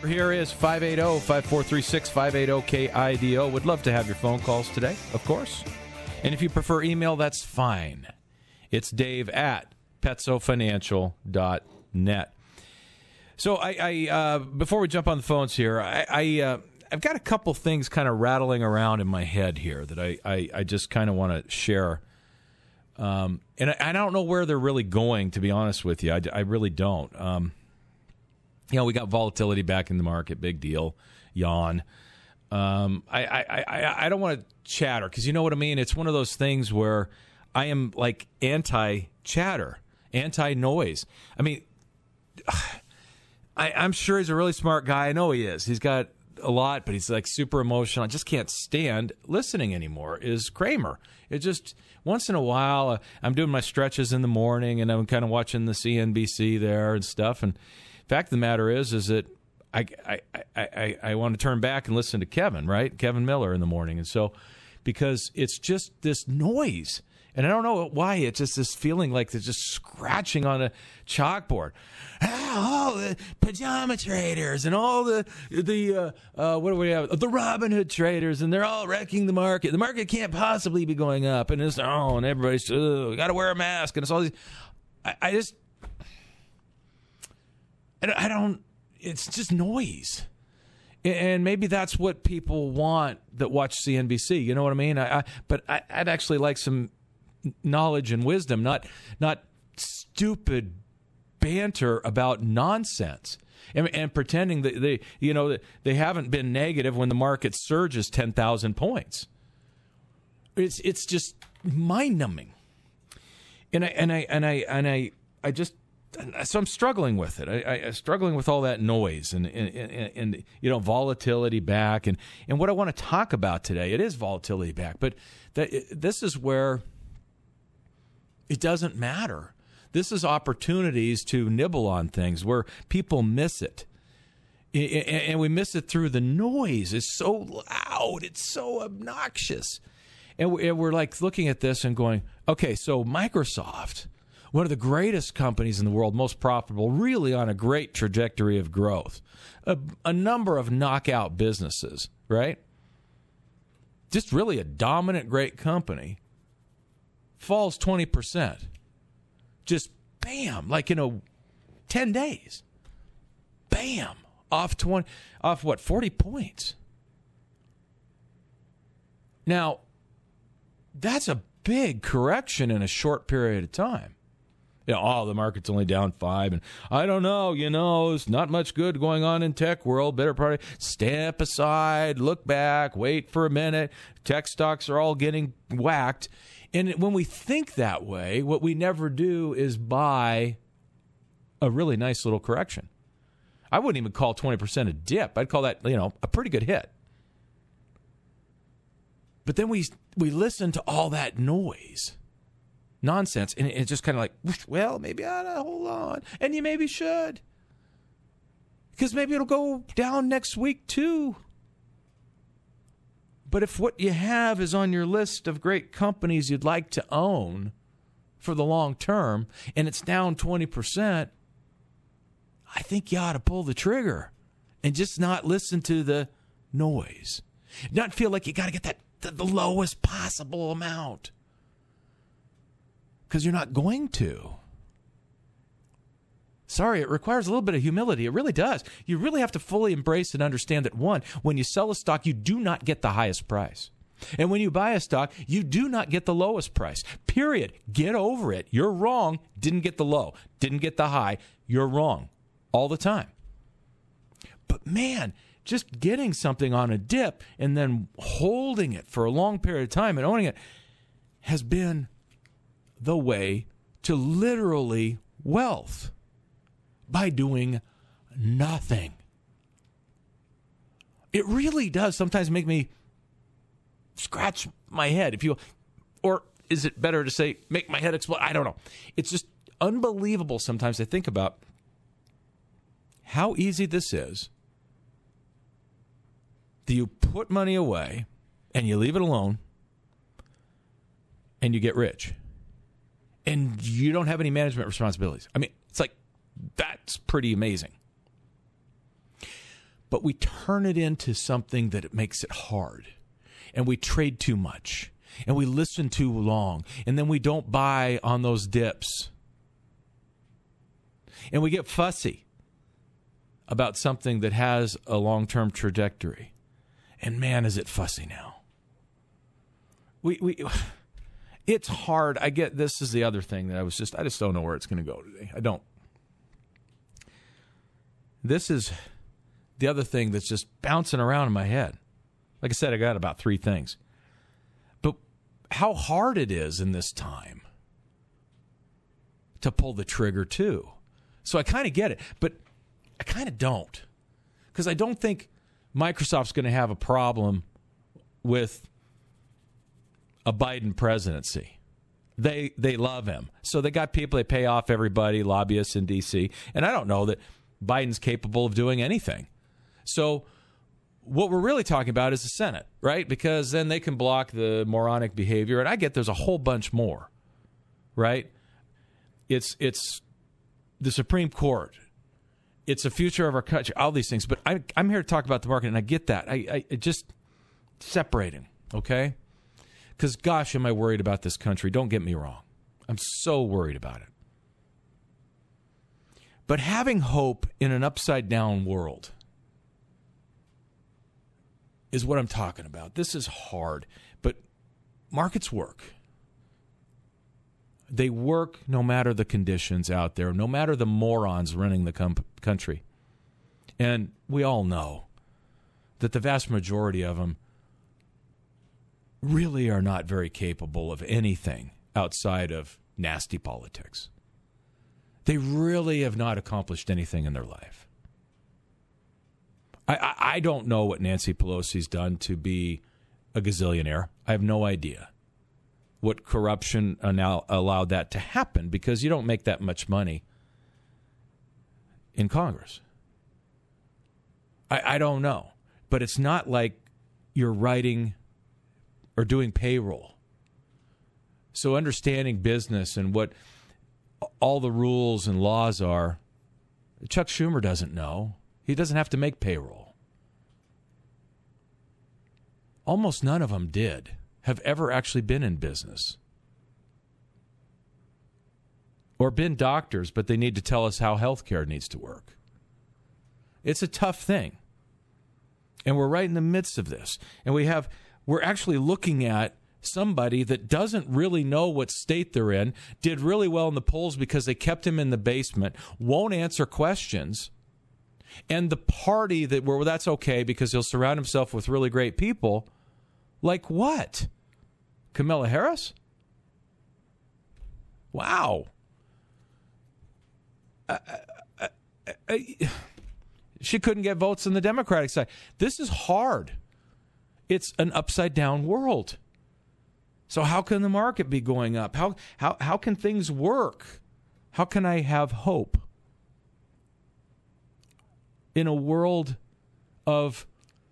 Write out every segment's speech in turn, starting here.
Here is 580-5436-580-KIDO. Would love to have your phone calls today, of course. And if you prefer email, that's fine. It's Dave at PetsoFinancial.net. So I before we jump on the phones here, I've got a couple things kind of rattling around in my head here that I just kind of want to share. And I don't know where they're really going, to be honest with you. I really don't. We got volatility back in the market. Big deal. Yawn. I don't want to chatter because you know what I mean? It's one of those things where I am like anti-chatter, anti-noise. I mean, I'm sure he's a really smart guy. I know he is. He's got a lot, but he's like super emotional. I just can't stand listening anymore, is Kramer. It just, once in a while, I'm doing my stretches in the morning and I'm kind of watching the CNBC there and stuff. And fact of the matter is that I want to turn back and listen to Kevin, right? Kevin Miller in the morning. And so, because it's just this noise. And I don't know why, it's just this feeling like they're just scratching on a chalkboard. All the pajama traders and all the what do we have? The Robinhood traders, and they're all wrecking the market. The market can't possibly be going up, and it's and everybody's got to wear a mask, and it's all these. I don't. It's just noise, and maybe that's what people want that watch CNBC. You know what I mean? But I'd actually like some knowledge and wisdom, not stupid banter about nonsense and pretending that they haven't been negative when the market surges 10,000 points. It's just mind numbing, so I'm struggling with it. I'm struggling with all that noise and volatility back and what I want to talk about today. It is volatility back, but this is where it doesn't matter. This is opportunities to nibble on things where people miss it. And we miss it through the noise. It's so loud. It's so obnoxious. And we're like looking at this and going, okay, so Microsoft, one of the greatest companies in the world, most profitable, really on a great trajectory of growth. A number of knockout businesses, right? Just really a dominant, great company. Falls 20%. Just bam, like 10 days. Bam, off 40 points. Now, that's a big correction in a short period of time. The market's only down 5, and I don't know, it's not much good going on in tech world. Better probably step aside, look back, wait for a minute. Tech stocks are all getting whacked. And when we think that way, what we never do is buy a really nice little correction. I wouldn't even call 20% a dip. I'd call that, a pretty good hit. But then we listen to all that noise. Nonsense, and it's just kind of like, well, maybe I ought to hold on, and you maybe should, because maybe it'll go down next week too. But if what you have is on your list of great companies you'd like to own for the long term, and it's down 20%, I think you ought to pull the trigger and just not listen to the noise, not feel like you got to get the lowest possible amount. Because you're not going to. Sorry, it requires a little bit of humility. It really does. You really have to fully embrace and understand that, one, when you sell a stock, you do not get the highest price. And when you buy a stock, you do not get the lowest price. Period. Get over it. You're wrong. Didn't get the low. Didn't get the high. You're wrong. All the time. But man, just getting something on a dip and then holding it for a long period of time and owning it has been the way to literally wealth by doing nothing. It really does sometimes make me scratch my head, if you will. Or is it better to say make my head explode? I don't know. It's just unbelievable sometimes to think about how easy this is. Do you put money away and you leave it alone and you get rich? And you don't have any management responsibilities. I mean, it's like, that's pretty amazing. but we turn it into something that it makes it hard. And we trade too much. And we listen too long. And then we don't buy on those dips. And we get fussy about something that has a long-term trajectory. And man, is it fussy now. It's hard. I get this is the other thing that I just don't know where it's going to go today. I don't. This is the other thing that's just bouncing around in my head. Like I said, I got about 3 things. But how hard it is in this time to pull the trigger too. So I kind of get it, but I kind of don't. Because I don't think Microsoft's going to have a problem with a Biden presidency. They love him. So they got people, they pay off everybody, lobbyists in D.C. And I don't know that Biden's capable of doing anything. So what we're really talking about is the Senate, right? Because then they can block the moronic behavior. And I get there's a whole bunch more, right? It's the Supreme Court. It's the future of our country, all these things. But I'm here to talk about the market, and I get that. I just separating, okay? Because, gosh, am I worried about this country. Don't get me wrong. I'm so worried about it. But having hope in an upside-down world is what I'm talking about. This is hard, but markets work. They work no matter the conditions out there, no matter the morons running the country. And we all know that the vast majority of them really are not very capable of anything outside of nasty politics. They really have not accomplished anything in their life. I don't know what Nancy Pelosi's done to be a gazillionaire. I have no idea what corruption now allowed that to happen, because you don't make that much money in Congress. I don't know. But it's not like you're writing or doing payroll. So understanding business and what all the rules and laws are, Chuck Schumer doesn't know. He doesn't have to make payroll. Almost none of them have ever actually been in business. Or been doctors, but they need to tell us how healthcare needs to work. It's a tough thing. And we're right in the midst of this. And we're actually looking at somebody that doesn't really know what state they're in, did really well in the polls because they kept him in the basement, won't answer questions, and the party that's okay because he'll surround himself with really great people. Like what? Kamala Harris? Wow. She couldn't get votes on the Democratic side. This is hard. It's an upside-down world. So how can the market be going up? How can things work? How can I have hope in a world of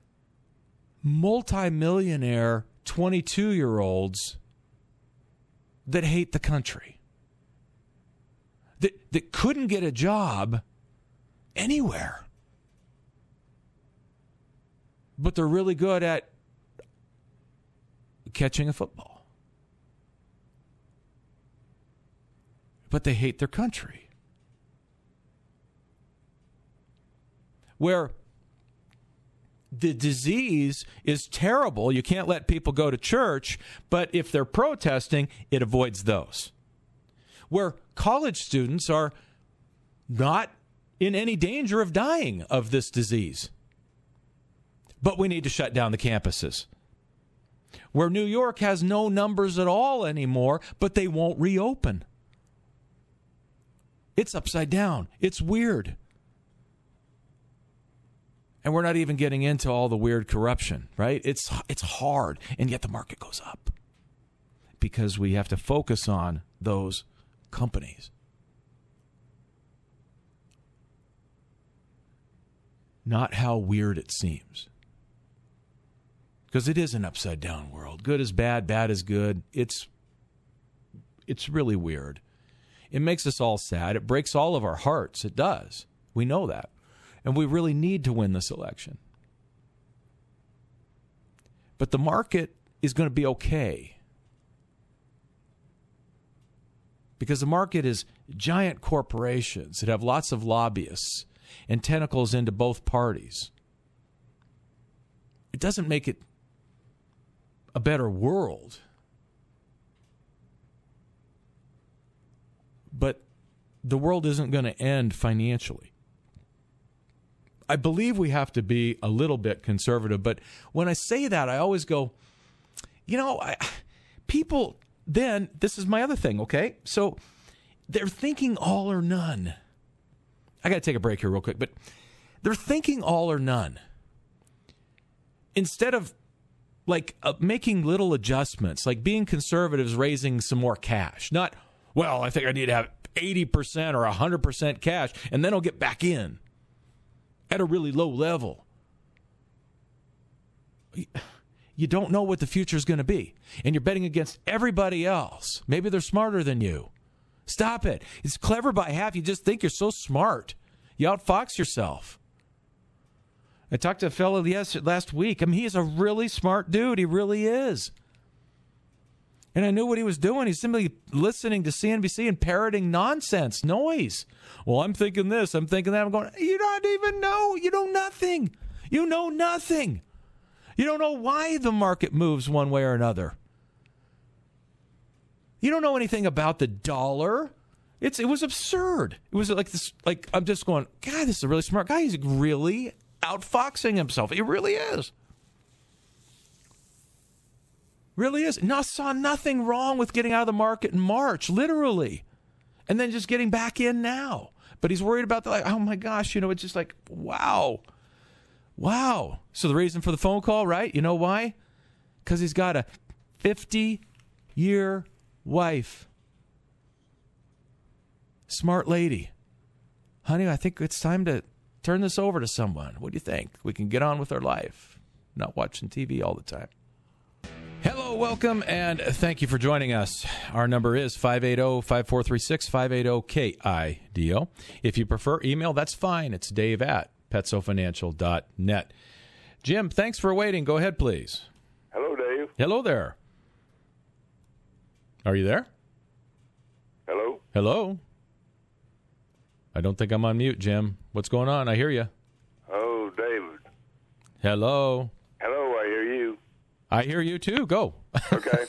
multimillionaire 22-year-olds that hate the country, that couldn't get a job anywhere, but they're really good at catching a football? But they hate their country. Where the disease is terrible, you can't let people go to church, but if they're protesting, it avoids those. Where college students are not in any danger of dying of this disease, but we need to shut down the campuses. Where New York has no numbers at all anymore, but they won't reopen. It's upside down. It's weird. And we're not even getting into all the weird corruption, right? It's hard, and yet the market goes up because we have to focus on those companies. Not how weird it seems. Because it is an upside-down world. Good is bad, bad is good. It's really weird. It makes us all sad. It breaks all of our hearts. It does. We know that. And we really need to win this election. But the market is going to be okay. Because the market is giant corporations that have lots of lobbyists and tentacles into both parties. It doesn't make it a better world. But the world isn't going to end financially. I believe we have to be a little bit conservative, but when I say that, I always go, people then, this is my other thing, okay? So they're thinking all or none. I got to take a break here real quick, but they're thinking all or none. Instead of making little adjustments, like being conservatives, raising some more cash. Not, well, I think I need to have 80% or 100% cash, and then I'll get back in at a really low level. You don't know what the future is going to be, and you're betting against everybody else. Maybe they're smarter than you. Stop it. It's clever by half. You just think you're so smart. You outfox yourself. I talked to a fellow last week. I mean, he is a really smart dude. He really is. And I knew what he was doing. He's simply listening to CNBC and parroting nonsense, noise. Well, I'm thinking this, I'm thinking that. I'm going, you don't even know. You know nothing. You know nothing. You don't know why the market moves one way or another. You don't know anything about the dollar. It was absurd. It was like this. Like, I'm just going, God, this is a really smart guy. He's really outfoxing himself. He really is. Really is. No, saw nothing wrong with getting out of the market in March, literally, and then just getting back in now. But he's worried about oh my gosh, it's just like, wow. So the reason for the phone call, right? You know why? Because he's got a 50-year wife. Smart lady. Honey, I think it's time to turn this over to someone. What do you think? We can get on with our life, not watching TV all the time. Hello, welcome, and thank you for joining us. Our number is 580-5436, 580-KIDO. If you prefer email, that's fine. It's dave@petsofinancial.net. Jim, thanks for waiting. Go ahead, please. Hello, Dave. Hello there. Are you there? Hello? Hello? I don't think I'm on mute, Jim. What's going on? I hear you. Oh, David. Hello? Hello, I hear you. I hear you, too. Go. Okay.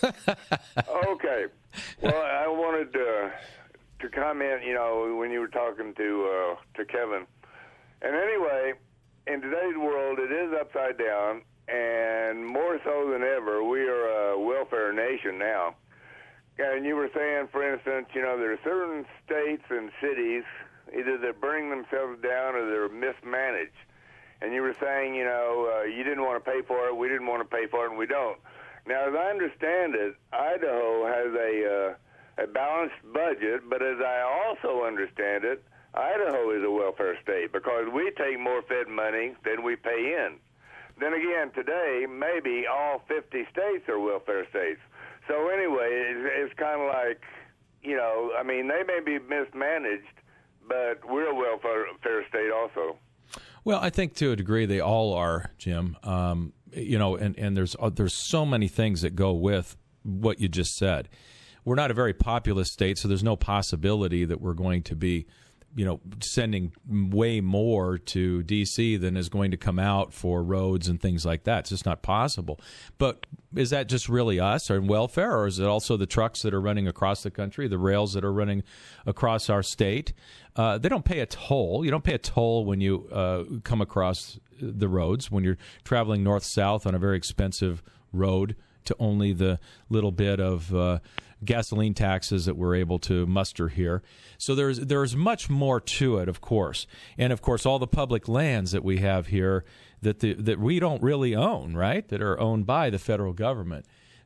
Okay. Well, I wanted to comment, when you were talking to Kevin. And anyway, in today's world, it is upside down, and more so than ever, we are a welfare nation now. And you were saying, for instance, there are certain states and cities, either they're burning themselves down or they're mismanaged. And you were saying, you didn't want to pay for it, we didn't want to pay for it, and we don't. Now, as I understand it, Idaho has a balanced budget, but as I also understand it, Idaho is a welfare state because we take more Fed money than we pay in. Then again, today, maybe all 50 states are welfare states. So anyway, it's kind of like, they may be mismanaged, but we're a welfare state also. Well, I think to a degree they all are, Jim. And there's so many things that go with what you just said. We're not a very populous state, so there's no possibility that we're going to be, sending way more to D.C. than is going to come out for roads and things like that. It's just not possible. But is that just really us or in welfare, or is it also the trucks that are running across the country, the rails that are running across our state? They don't pay a toll. You don't pay a toll when you come across the roads, when you're traveling north-south on a very expensive road to only the little bit of gasoline taxes that we're able to muster here. So there's much more to it, of course. And, of course, all the public lands that we have here that we don't really own, right, that are owned by the federal government.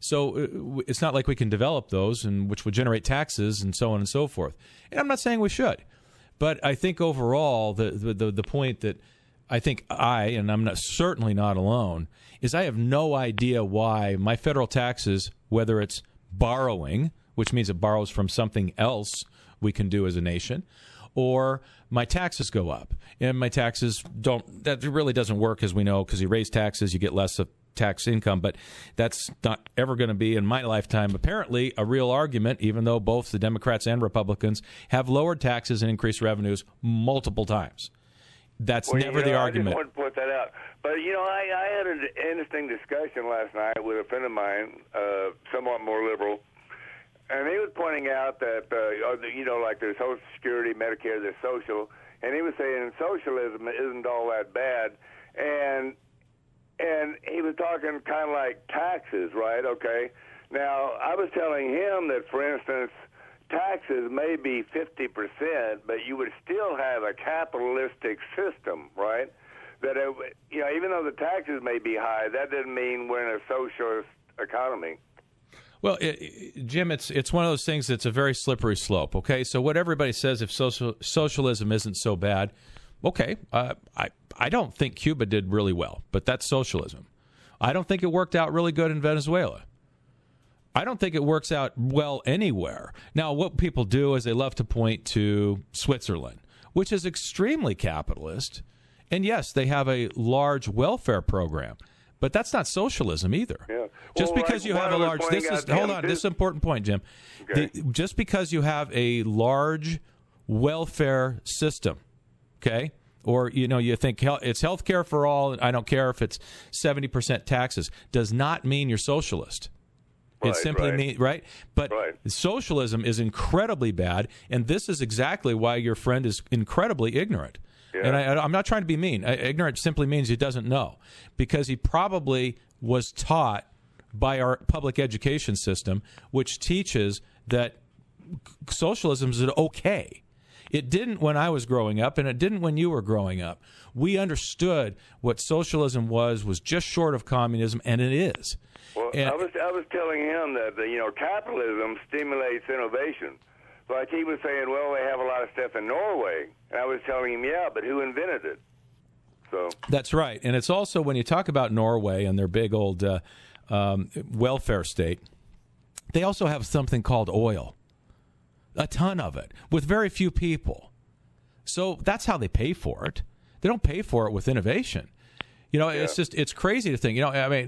So it's not like we can develop those, and which would generate taxes and so on and so forth. And I'm not saying we should. But I think overall the point that I think and I'm certainly not alone, is I have no idea why my federal taxes, whether it's borrowing, which means it borrows from something else we can do as a nation, or my taxes go up. And my taxes don't, that really doesn't work, as we know, because you raise taxes, you get less of tax income, but that's not ever going to be in my lifetime apparently a real argument, even though both the Democrats and Republicans have lowered taxes and increased revenues multiple times. That's never the argument. I just want to point that out. But, I had an interesting discussion last night with a friend of mine, somewhat more liberal, and he was pointing out that, like there's Social Security, Medicare, there's social, and he was saying socialism isn't all that bad, and he was talking kind of like taxes, right? Okay. Now, I was telling him that, for instance, taxes may be 50%, but you would still have a capitalistic system, right? That, even though the taxes may be high, that doesn't mean we're in a socialist economy. Well, Jim, it's one of those things that's a very slippery slope, okay? So what everybody says, if socialism isn't so bad, okay, I don't think Cuba did really well, but that's socialism. I don't think it worked out really good in Venezuela. I don't think it works out well anywhere. Now, what people do is they love to point to Switzerland, which is extremely capitalist. And yes, they have a large welfare program, but that's not socialism either. Yeah. Just because you have a large, this is an important point, Jim. Okay. Just because you have a large welfare system, okay, or you think it's health care for all, I don't care if it's 70% taxes, does not mean you're socialist. It simply means, right? But socialism is incredibly bad, and this is exactly why your friend is incredibly ignorant. Yeah. And I'm not trying to be mean. Ignorant simply means he doesn't know, because he probably was taught by our public education system, which teaches that socialism is okay. It didn't when I was growing up, and it didn't when you were growing up. We understood what socialism was just short of communism, and it is. Well, I was telling him that capitalism stimulates innovation. Like he was saying, well, they have a lot of stuff in Norway, and I was telling him, yeah, but who invented it? So that's right, and it's also when you talk about Norway and their big old welfare state, they also have something called oil, a ton of it, with very few people. So that's how they pay for it. They don't pay for it with innovation. It's crazy to think.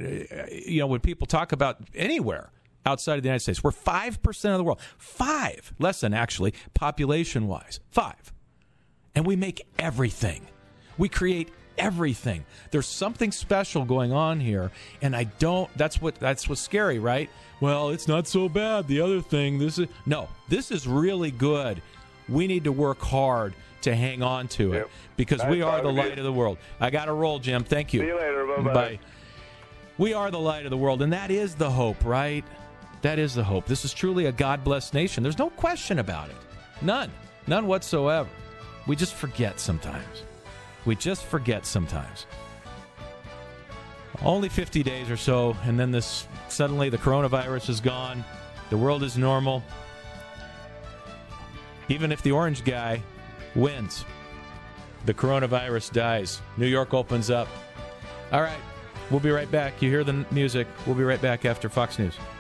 When people talk about anywhere outside of the United States, we're 5% of the world. 5, less than actually, population-wise. 5. And we make everything. We create everything. There's something special going on here, and that's what's scary, right? Well, it's not so bad. The other thing, this is really good. We need to work hard to hang on to it, because we are the light of the world. I got to roll, Jim. Thank you. See you later. Bye-bye. Bye. We are the light of the world, and that is the hope, right? That is the hope. This is truly a God-blessed nation. There's no question about it. None whatsoever. We just forget sometimes. Only 50 days or so, and then suddenly the coronavirus is gone. The world is normal. Even if the orange guy wins, the coronavirus dies. New York opens up. All right, we'll be right back. You hear the music. We'll be right back after Fox News.